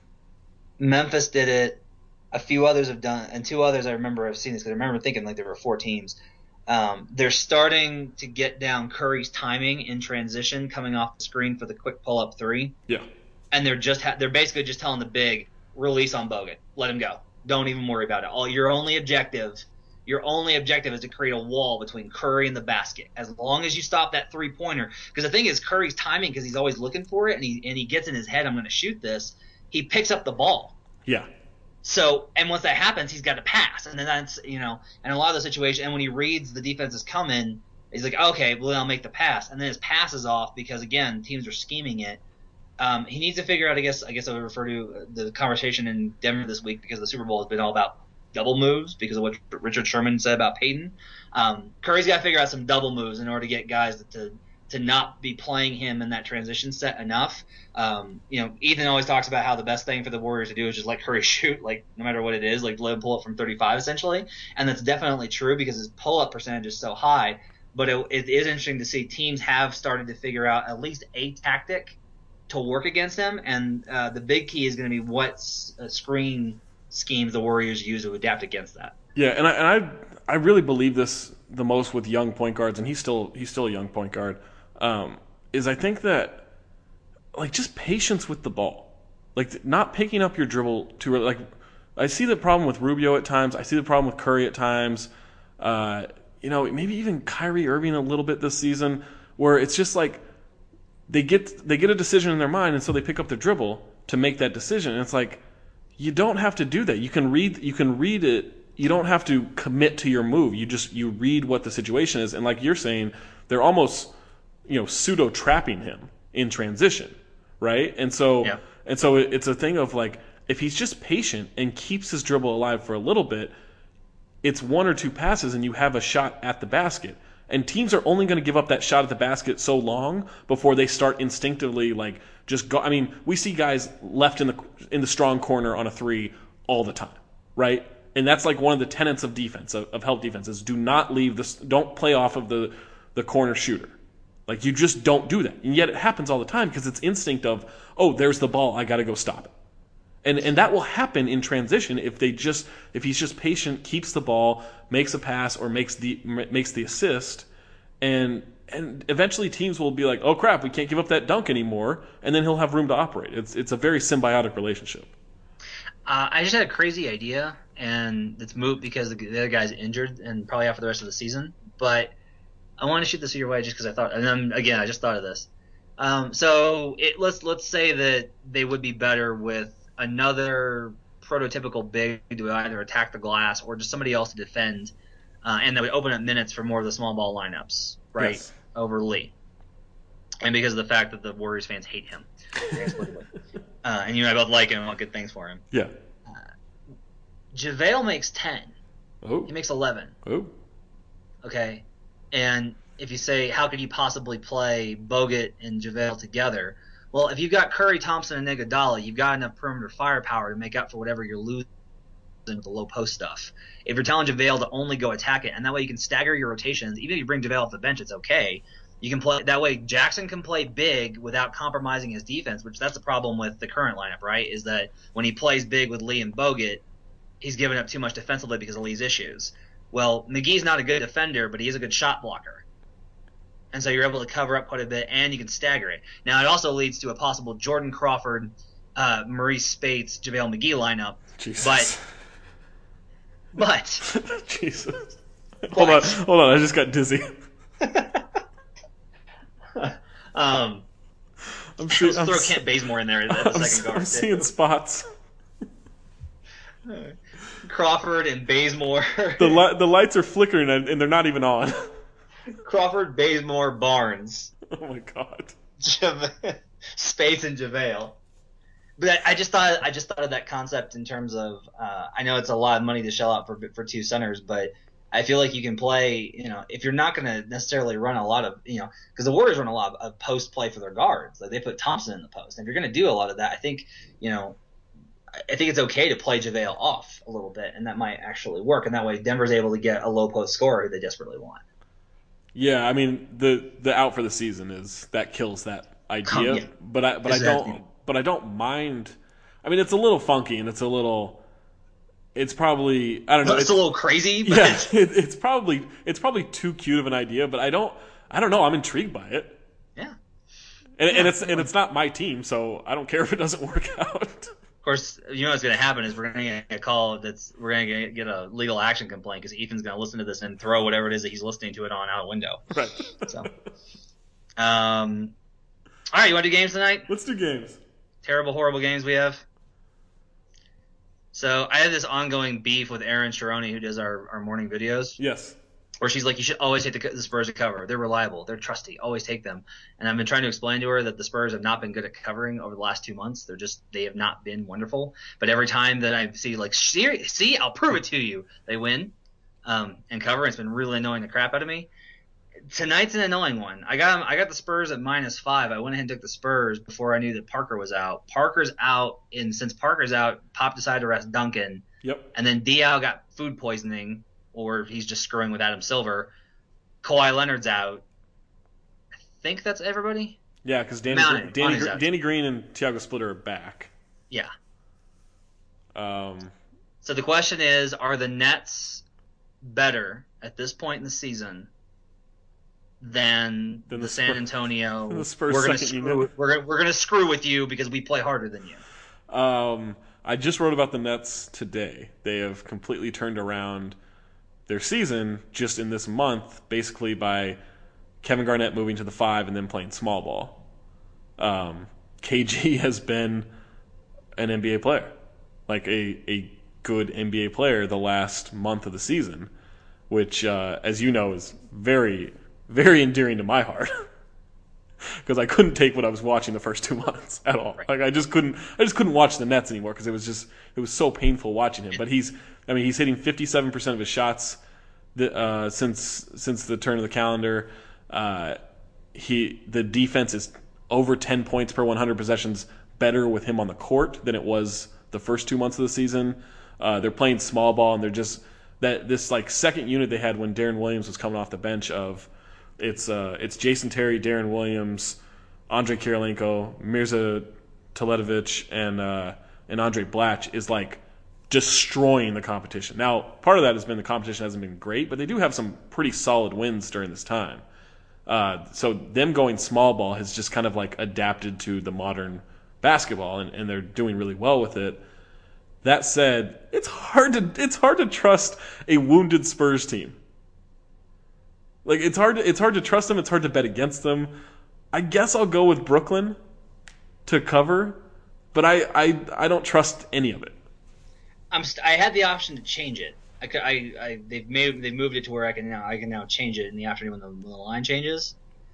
Memphis did it, a few others have done, and two others I remember I've seen this, because I remember thinking like there were four teams. Um, they're starting to get down Curry's timing in transition, coming off the screen for the quick pull-up three. Yeah. And they're just ha- they're basically just telling the big, release on Bogut, let him go, don't even worry about it. All your only objective, your only objective is to create a wall between Curry and the basket. As long as you stop that three pointer, because the thing is Curry's timing, because he's always looking for it, and he and he gets in his head, I'm going to shoot this. He picks up the ball. Yeah. So, and once that happens, he's got to pass, and then that's, you know, and a lot of the situation, and when he reads the defense is coming, he's like, okay, well, I'll make the pass, and then his pass is off because again, teams are scheming it. Um, he needs to figure out, I guess, I guess I would refer to the conversation in Denver this week, because the Super Bowl has been all about double moves because of what Richard Sherman said about Peyton. Um, Curry's got to figure out some double moves in order to get guys to to not be playing him in that transition set enough. Um, you know, Ethan always talks about how the best thing for the Warriors to do is just let Curry shoot, like no matter what it is, like let him pull up from thirty-five essentially, and that's definitely true because his pull-up percentage is so high. But it, it is interesting to see teams have started to figure out at least a tactic to work against him, and uh, the big key is going to be what s- uh, screen schemes the Warriors use to adapt against that. Yeah, and I and I I really believe this the most with young point guards, and he's still he's still a young point guard. Um, is I think that like just patience with the ball, like not picking up your dribble too early. Like I see the problem with Rubio at times. I see the problem with Curry at times. Uh, you know, maybe even Kyrie Irving a little bit this season, where it's just like they get they get a decision in their mind, and so they pick up the dribble to make that decision. And it's like you don't have to do that. You can read you can read it. You don't have to commit to your move. You just you read what the situation is, and like you're saying, they're almost you know pseudo trapping him in transition, right? And so Yeah. and so it, it's a thing of like if he's just patient and keeps his dribble alive for a little bit, it's one or two passes and you have a shot at the basket. And teams are only going to give up that shot at the basket so long before they start instinctively like just go. I mean, we see guys left in the in the strong corner on a three all the time, right? And that's like one of the tenets of defense of, of help defense is do not leave this. Don't play off of the the corner shooter. Like you just don't do that. And yet it happens all the time because it's instinct of oh, there's the ball. I got to go stop it. And and that will happen in transition if they just if he's just patient, keeps the ball, makes a pass or makes the makes the assist, and and eventually teams will be like, oh crap, we can't give up that dunk anymore, and then he'll have room to operate. It's it's a very symbiotic relationship. Uh, I just had a crazy idea, and it's moot because the, the other guy's injured and probably out for the rest of the season. But I want to shoot this your way just because I thought, and then again, I just thought of this. Um, so it, let's let's say that they would be better with another prototypical big to either attack the glass or just somebody else to defend, uh, and that would open up minutes for more of the small ball lineups, right, Yes. over Lee. And because of the fact that the Warriors fans hate him, uh, and you and I both like him and want good things for him. Yeah. JaVale makes ten. Oh. He makes eleven. Oh. Okay, and if you say how could you possibly play Bogut and JaVale together? Well, if you've got Curry, Thompson, and Iguodala, you've got enough perimeter firepower to make up for whatever you're losing with the low post stuff. If you're telling JaVale to only go attack it, and that way you can stagger your rotations, even if you bring JaVale off the bench, it's okay. You can play that way. Jackson can play big without compromising his defense, which that's the problem with the current lineup, right? Is that when he plays big with Lee and Bogut, he's giving up too much defensively because of Lee's issues. Well, McGee's not a good defender, but he is a good shot blocker. And so you're able to cover up quite a bit, and you can stagger it. Now, it also leads to a possible Jordan Crawford, uh, Maurice Spates, JaVale McGee lineup. Jesus. But, but Jesus. Hold on, hold on. I just got dizzy. um, I'm, see- let's I'm, throw s- Kent Bazemore in there at the I'm, second s- guard. I'm seeing spots. Crawford and Bazemore. The li- the lights are flickering and, and they're not even on. Crawford, Bazemore, Barnes. Oh my god. JaVale, Spates and JaVale. But I, I just thought I just thought of that concept in terms of uh, I know it's a lot of money to shell out for for two centers, but I feel like you can play, you know, if you're not going to necessarily run a lot of, you know, because the Warriors run a lot of post play for their guards. Like they put Thompson in the post. And if you're going to do a lot of that, I think, you know, I think it's okay to play JaVale off a little bit, and that might actually work. And that way Denver's able to get a low post scorer who they desperately want. Yeah, I mean the the out for the season is that kills that idea. Um, yeah. But I but I don't but I don't mind. I mean, it's a little funky and it's a little. It's probably I don't know. It's, it's a little crazy. But yeah, it, it's probably it's probably too cute of an idea, but I don't I don't know. I'm intrigued by it. Yeah, and, yeah. and it's and it's not my team, so I don't care if it doesn't work out. Of course, you know what's going to happen is we're going to get a call that's we're going to get a legal action complaint because Ethan's going to listen to this and throw whatever it is that he's listening to it on out a window. Right. So, um, all right, you want to do games tonight? Let's do games. Terrible, horrible games we have. So I have this ongoing beef with Erin Sharoni, who does our, our morning videos. Yes. Where she's like, you should always take the, the Spurs to cover. They're reliable. They're trusty. Always take them. And I've been trying to explain to her that the Spurs have not been good at covering over the last two months. They're just they have not been wonderful. But every time that I see like, see, see I'll prove it to you, they win um, and cover. It's been really annoying the crap out of me. Tonight's an annoying one. I got I got the Spurs at minus five. I went ahead and took the Spurs before I knew that Parker was out. Parker's out, and since Parker's out, Pop decided to rest Duncan. Yep. And then Diaw got food poisoning, or he's just screwing with Adam Silver. Kawhi Leonard's out. I think that's everybody. Yeah, because Danny, Mountain. Danny, Mountain's Danny Green and Thiago Splitter are back. Yeah. Um. So the question is, are the Nets better at this point in the season than, Than the, the San Spurs- Antonio? the Spurs we're gonna second screw. unit. We're gonna, we're gonna screw with you because we play harder than you. Um. I just wrote about the Nets today. They have completely turned around their season just in this month, basically by Kevin Garnett moving to the five and then playing small ball. Um, K G has been an N B A player, like a, a good N B A player the last month of the season, which, uh, as you know, is very, very endearing to my heart. Because I couldn't take what I was watching the first two months at all. Right. Like I just couldn't, I just couldn't watch the Nets anymore because it was just, it was so painful watching him. But he's, I mean, he's hitting fifty-seven percent of his shots the, uh, since since the turn of the calendar. Uh, he, the defense is over ten points per one hundred possessions better with him on the court than it was the first two months of the season. Uh, they're playing small ball and they're just that this like second unit they had when Darren Williams was coming off the bench of. It's uh, it's Jason Terry, Darren Williams, Andre Kirilenko, Mirza Teletovic, and uh, and Andre Blatch is like destroying the competition. Now, part of that has been the competition hasn't been great, but they do have some pretty solid wins during this time. Uh, so them going small ball has just kind of like adapted to the modern basketball, and, and they're doing really well with it. That said, it's hard to it's hard to trust a wounded Spurs team. Like it's hard to, it's hard to trust them. It's hard to bet against them. I guess I'll go with Brooklyn to cover, but I, I, I don't trust any of it. I'm st- I had the option to change it. I could, I, I they've made they've moved it to where I can now I can now change it in the afternoon when the, when the line changes.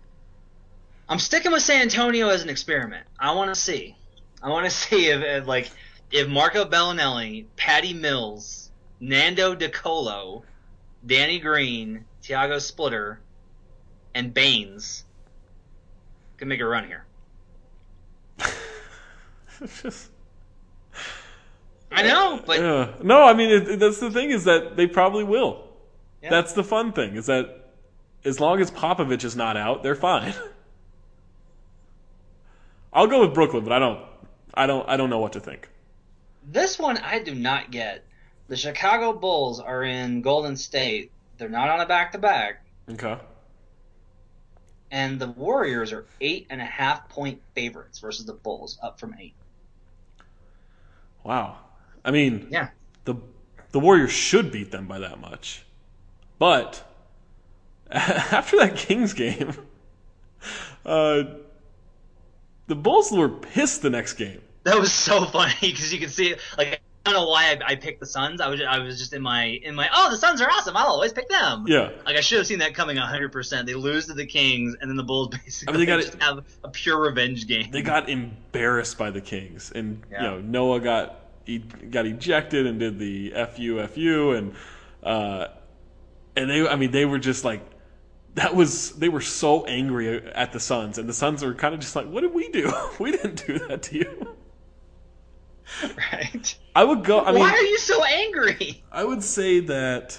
I'm sticking with San Antonio as an experiment. I want to see. I want to see if, if like if Marco Bellinelli, Patty Mills, Nando DiColo, Danny Green, Thiago Splitter, and Baines can make a run here. Just, I know, but yeah. No, I mean it, it- that's the thing is that they probably will. Yeah. That's the fun thing is that as long as Popovich is not out, they're fine. I'll go with Brooklyn, but I don't, I don't, I don't know what to think. this one I do not get. The Chicago Bulls are in Golden State. They're not on a back-to-back. Okay. And the Warriors are eight and a half point favorites versus the Bulls, up from eight. Wow. I mean, Yeah. the the Warriors should beat them by that much. But after that Kings game, uh, the Bulls were pissed the next game. That was so funny because you can see it. Like, I don't know why I, I picked the Suns. I was I was just in my in my oh the Suns are awesome. I'll always pick them. Yeah. Like I should have seen that coming one hundred percent. They lose to the Kings and then the Bulls basically I mean, they got just it- have a pure revenge game. They got embarrassed by the Kings, and Yeah. you know Noah got he got ejected and did the F U F U, and uh, and they, I mean, they were just like, that was, they were so angry at the Suns, and the Suns were kind of just like, what did we do? We didn't do that to you. Right. I would go, I mean. Why are you so angry? I would say that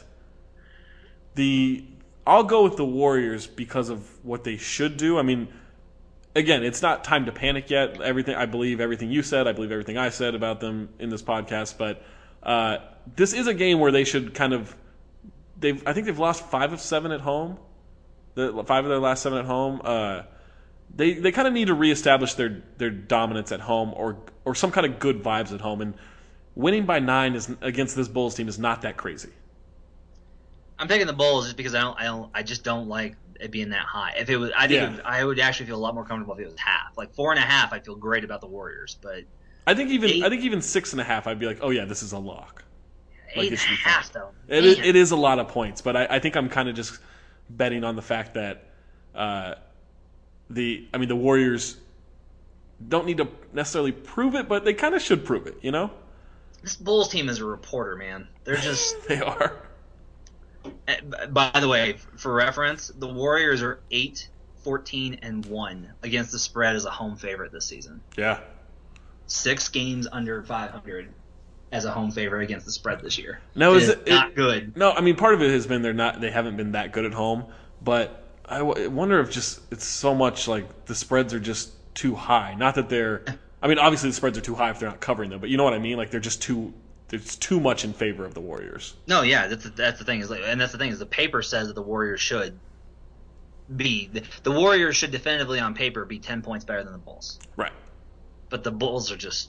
the, I'll go with the Warriors because of what they should do. I mean, again, it's not time to panic yet. Everything, I believe everything you said. I believe everything I said about them in this podcast. But uh, this is a game where they should kind of. They've. I think they've lost five of seven at home. The five of their last seven at home. Uh, they they kind of need to reestablish their their dominance at home, or or some kind of good vibes at home. And winning by nine is against this Bulls team is not that crazy. I'm taking the Bulls just because I don't. I don't. I just don't like it being that high. If it was, I think Yeah. it would, I would actually feel a lot more comfortable if it was half. Like four and a half, I'd feel great about the Warriors. But I think even Eight. I think even six and a half, I'd be like, oh yeah, this is a lock. Like, eight it and a should be half, fine. though. It is, Man. it is a lot of points, but I, I think I'm kind of just betting on the fact that uh, the I mean the Warriors don't need to necessarily prove it, but they kind of should prove it. You know, This Bulls team is a reporter, man. They're just. they are. Eh, By the way, for reference, the Warriors are eight, fourteen, and one against the spread as a home favorite this season. Yeah. Six games under five hundred as a home favorite against the spread this year. Now, It is is it- not it- good? No, I mean part of it has been they're not they haven't been that good at home, but I w- wonder if just it's so much like the spreads are just too high. Not that they're. I mean, obviously the spreads are too high if they're not covering them, but you know what I mean. Like they're just too. It's too much in favor of the Warriors. No, yeah, that's the, that's the thing is, like, and that's the thing is, the paper says that the Warriors should be the, the Warriors should definitively on paper be ten points better than the Bulls, Right. but the Bulls are just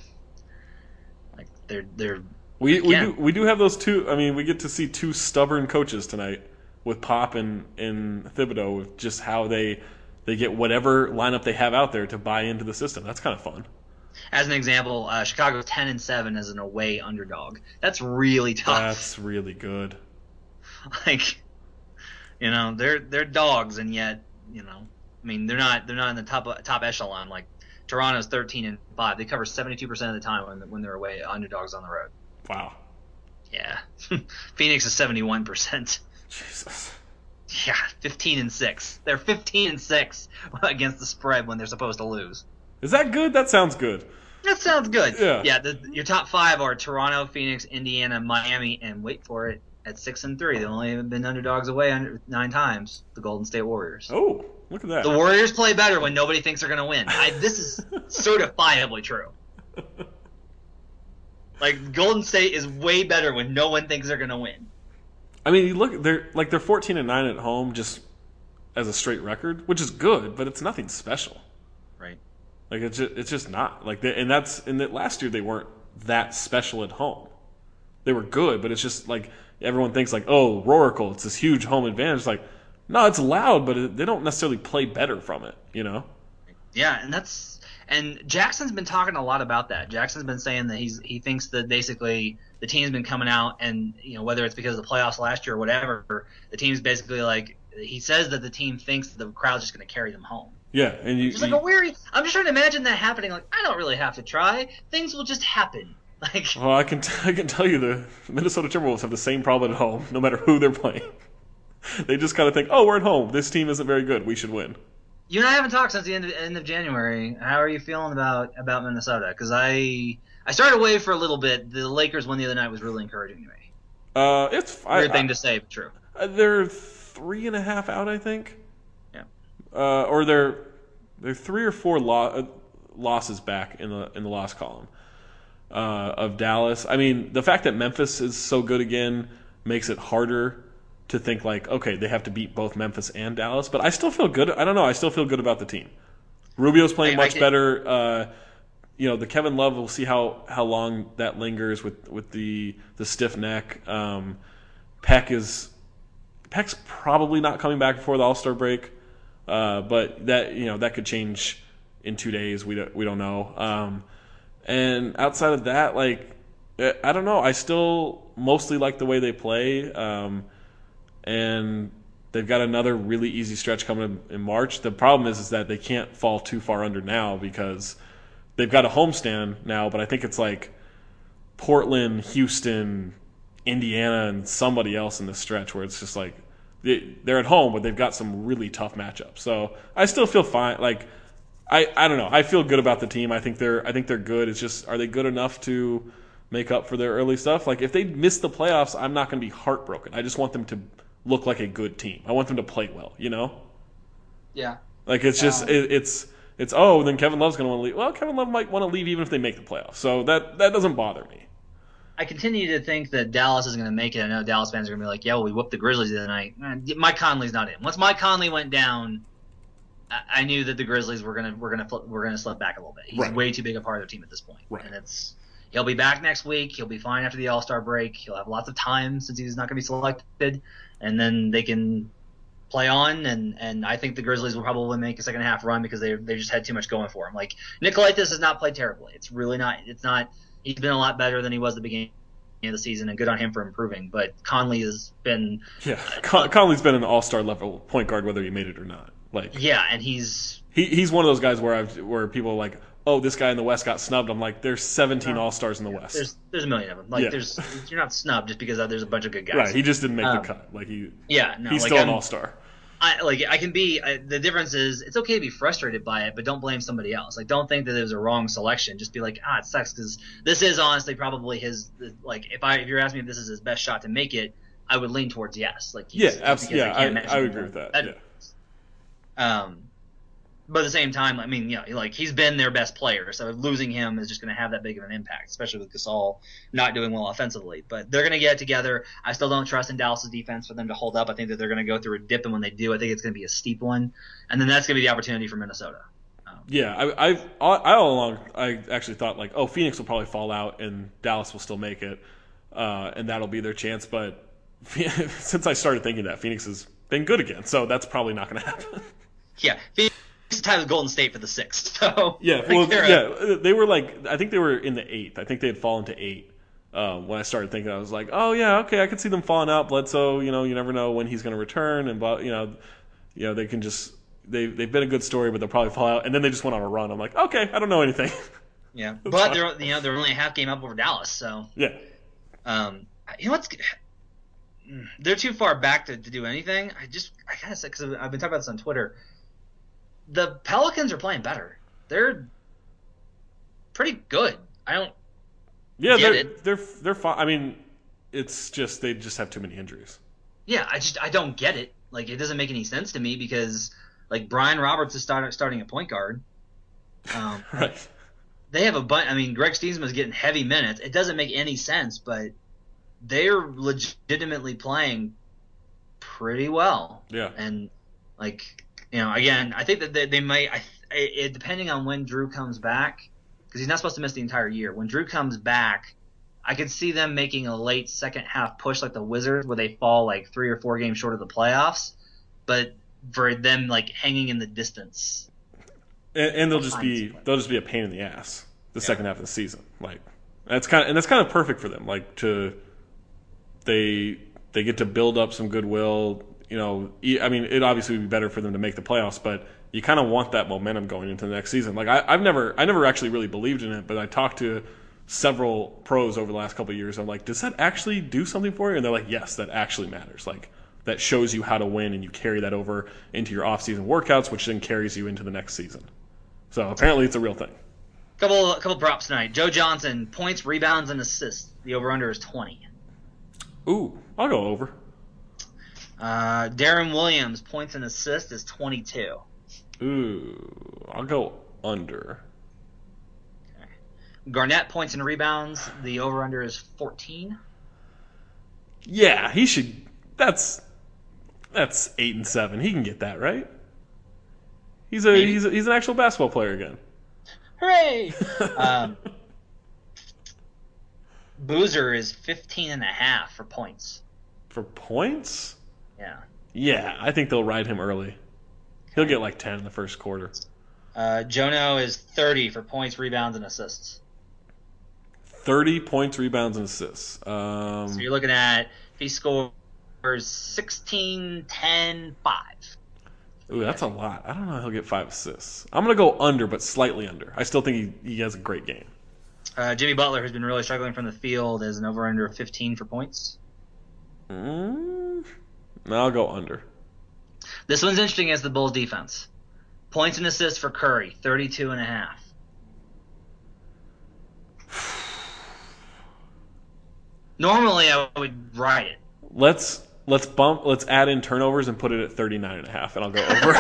like they're they're We we Yeah. do we do have those two. I mean, we get to see two stubborn coaches tonight with Pop and, and Thibodeau with just how they they get whatever lineup they have out there to buy into the system. That's kind of fun. as an example, uh, Chicago's ten and seven as an away underdog. That's really tough. That's really good. Like, you know, they're they're dogs, and yet, you know, I mean, they're not they're not in the top top echelon. Like Toronto's thirteen and five. They cover seventy-two percent of the time when when they're away underdogs on the road. Wow. Yeah. Phoenix is seventy-one percent. Jesus. Yeah, fifteen and six. They're fifteen and six against the spread when they're supposed to lose. Is that good? That sounds good. That sounds good. Yeah. Yeah. The, your top five are Toronto, Phoenix, Indiana, Miami, and wait for it, at six and three. They've only been underdogs away under, nine times. The Golden State Warriors. Oh, look at that. The Warriors play better when nobody thinks they're going to win. I, this is certifiably true. Like Golden State is way better when no one thinks they're going to win. I mean, you look they're like they're fourteen and nine at home just as a straight record, which is good, but it's nothing special. Right. Like it's just, it's just not like they, and that's and that last year they weren't that special at home. They were good, but it's just like everyone thinks like, oh, Roracle, it's this huge home advantage. It's like, no, it's loud, but it, they don't necessarily play better from it. You know? Yeah, and that's and Jackson's been talking a lot about that. Jackson's been saying that he's he thinks that basically the team's been coming out, and you know whether it's because of the playoffs last year or whatever, the team's basically like he says that the team thinks that the crowd's just going to carry them home. Yeah, and you. Just like you a weary. I'm just trying to imagine that happening. Like I don't really have to try. Things will just happen. Like well, I can t- I can tell you the Minnesota Timberwolves have the same problem at home, no matter who they're playing. They just kind of think, oh, we're at home. This team isn't very good. We should win. you and I haven't talked since the end of, end of January. How are you feeling about about Minnesota? Because I I started away for a little bit. The Lakers win the other night was really encouraging to me. Uh, it's Weird I, thing I, to say, but true. Uh, they're three and a half out, I think. Yeah. Uh, or they're they're three or four lo- uh, losses back in the in the loss column uh, of Dallas. I mean, the fact that Memphis is so good again makes it harder to think like, okay, they have to beat both Memphis and Dallas. But I still feel good. I don't know. I still feel good about the team. Rubio's playing I- I much can- better. Uh, you know, the Kevin Love, we'll see how, how long that lingers with, with the the stiff neck. Um, Peck is Peck's probably not coming back before the All-Star break, uh, but that you know that could change in two days. We don't, we don't know. Um, and outside of that, like I don't know. I still mostly like the way they play, um, and they've got another really easy stretch coming in, in March. The problem is is that they can't fall too far under now because they've got a homestand now. But I think it's like Portland, Houston, Indiana and somebody else in this stretch where it's just like they, they're at home, but they've got some really tough matchups. So I still feel fine. Like I, I don't know. I feel good about the team. I think they're I think they're good. It's just, are they good enough to make up for their early stuff? Like if they miss the playoffs, I'm not going to be heartbroken. I just want them to look like a good team. I want them to play well. You know? Yeah. Like it's just Um, it, it's it's oh then Kevin Love's going to want to leave. Well, Kevin Love might want to leave even if they make the playoffs. So that that doesn't bother me. I continue to think that Dallas is going to make it. I know Dallas fans are going to be like, yeah, well, we whooped the Grizzlies the other night. Eh, Mike Conley's not in. Once Mike Conley went down, I, I knew that the Grizzlies were going to we're going to we're going to slip back a little bit. He's Right. way too big a part of their team at this point. Right. And it's he'll be back next week. He'll be fine after the All-Star break. He'll have lots of time since he's not going to be selected, and then they can play on. And, and I think the Grizzlies will probably make a second half run because they they just had too much going for him. Like Nikolaitis has not played terribly. It's really not. It's not. He's been a lot better than he was at the beginning of the season, and good on him for improving. But Conley has been, Yeah, Con- Conley's been an all-star level point guard whether he made it or not. Like yeah, and he's he he's one of those guys where I've where people are like, oh, this guy in the West got snubbed. I'm like, there's seventeen all-stars in the West. there's there's a million of them. Like Yeah. there's you're not snubbed just because there's a bunch of good guys. Right, he just didn't make Um, the cut. Like he yeah, no, he's like still an I'm- all-star. I like I can be. I, the difference is it's okay to be frustrated by it, but don't blame somebody else. Like don't think that it was a wrong selection. Just be like, ah, it sucks because this is honestly probably his. Like if I if you're asking me if this is his best shot to make it, I would lean towards yes. Like he's- Yeah, just absolutely. because Yeah, they can't I, match I would him. agree with that. That- Yeah. Um, but at the same time, I mean, you know, like he's been their best player, so losing him is just going to have that big of an impact, especially with Gasol not doing well offensively. But they're going to get it together. I still don't trust in Dallas's defense for them to hold up. I think that they're going to go through a dip, and when they do, I think it's going to be a steep one, and then that's going to be the opportunity for Minnesota. Um, Yeah, I, I've I all along I actually thought like, oh, Phoenix will probably fall out and Dallas will still make it, uh, and that'll be their chance. But since I started thinking that, Phoenix has been good again, so that's probably not going to happen. yeah, Phoenix is tied with Golden State for the sixth. So Yeah, like, well, they're a- yeah, they were like I think they were in the eighth. I think they had fallen to eight. Um, when I started thinking, I was like, oh yeah, okay, I could see them falling out. Bledsoe, you know, you never know when he's going to return, and blah, you know, you know, they can just they they've been a good story, but they'll probably fall out. And then they just went on a run. I'm like, okay, I don't know anything. yeah, but they're you know they're only a half game up over Dallas, so. Yeah, Um, you know what's they're too far back to, to do anything. I just I kind of said because I've been talking about this on Twitter. The Pelicans are playing better. They're pretty good. I don't. yeah, Get they're it. they're they're fine. I mean, it's just they just have too many injuries. Yeah, I just I don't get it. Like it doesn't make any sense to me because like Brian Roberts is start, starting at point guard. Um, Right. they have a bunch. I mean, Greg Stiesman's getting heavy minutes. It doesn't make any sense, but they're legitimately playing pretty well. Yeah. And like you know, again, I think that they, they might. I, it, depending on when Drew comes back, because he's not supposed to miss the entire year. When Drew comes back, I could see them making a late second half push like the Wizards, where they fall like three or four games short of the playoffs. But for them, like hanging in the distance. And, and they'll just Fine. be they'll just be a pain in the ass the Yeah. second half of the season. Like that's kind of and that's kind of perfect for them. Like to they they get to build up some goodwill. You know, e- I mean, it obviously would be better for them to make the playoffs, but you kind of want that momentum going into the next season. Like I, I've never I never actually really believed in it, but I talked to several pros over the last couple of years. I'm like, does that actually do something for you? And they're like, yes, that actually matters. Like that shows you how to win, and you carry that over into your off-season workouts, which then carries you into the next season. So apparently it's a real thing. Couple couple props tonight. Joe Johnson, points, rebounds, and assists. The over-under is twenty. Ooh, I'll go over. Uh, Darren Williams, points and assists is twenty-two. Ooh, I'll go under. Garnett, points and rebounds. The over-under is fourteen. Yeah, he should. That's that's eight and seven. He can get that, right? He's a Maybe. he's a, he's an actual basketball player again. Hooray! um, Boozer is fifteen and a half for points. For points? Yeah. Yeah, I think they'll ride him early. He'll get like ten in the first quarter. Uh, Jono is thirty for points, rebounds, and assists. Thirty points, rebounds, and assists. Um, So you're looking at if he scores sixteen, ten, five. ooh, that's a lot. I don't know if he'll get five assists. I'm gonna go under, but slightly under. I still think he, he has a great game. Uh, Jimmy Butler, who's been really struggling from the field, is an over-under of fifteen for points. Mm, I'll go under. This one's interesting as the Bulls defense. Points and assists for Curry, thirty-two and a half. Normally, I would ride it. Let's let's bump. Let's add in turnovers and put it at thirty-nine and a half, and I'll go over.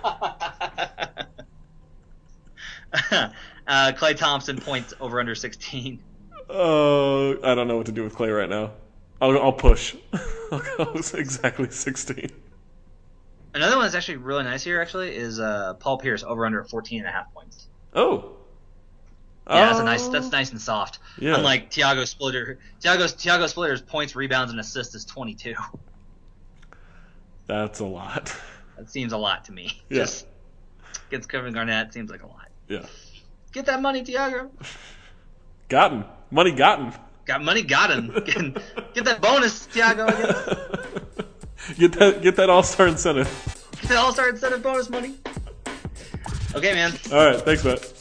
uh, Klay Thompson points over under sixteen. Oh, uh, I don't know what to do with Clay right now. I'll, I'll push. I'll go exactly sixteen. Another one that's actually really nice here, actually, is uh, Paul Pierce over under fourteen and a half points. Oh. Yeah, that's a nice. That's nice and soft. Yeah. Unlike Tiago Splitter, Tiago Tiago Splitter's points, rebounds, and assists is twenty-two. That's a lot. That seems a lot to me. Yeah. Just against Kevin Garnett seems like a lot. Yeah. Get that money, Tiago. Gotten money, gotten. Got money, gotten. Get, get that bonus, Tiago. Get that. Get that all-star incentive. Get that all-star incentive bonus money. Okay, man. All right. Thanks, Matt.